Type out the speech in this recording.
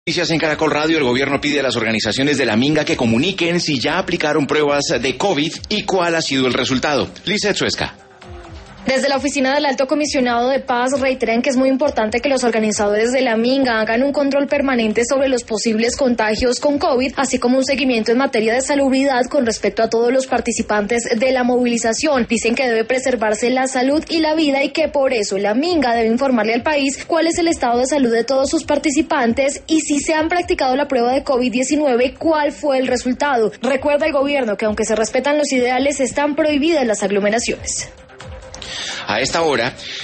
Noticias en Caracol Radio. El gobierno pide a las organizaciones de la Minga que comuniquen si ya aplicaron pruebas de COVID y cuál ha sido el resultado. Lizeth Suesca. Desde la oficina del Alto Comisionado de Paz reiteran que es muy importante que los organizadores de la Minga hagan un control permanente sobre los posibles contagios con COVID, así como un seguimiento en materia de salubridad con respecto a todos los participantes de la movilización. Dicen que debe preservarse la salud y la vida y que por eso la Minga debe informarle al país cuál es el estado de salud de todos sus participantes y si se han practicado la prueba de COVID-19, cuál fue el resultado. Recuerda el gobierno que aunque se respetan los ideales, están prohibidas las aglomeraciones. A esta hora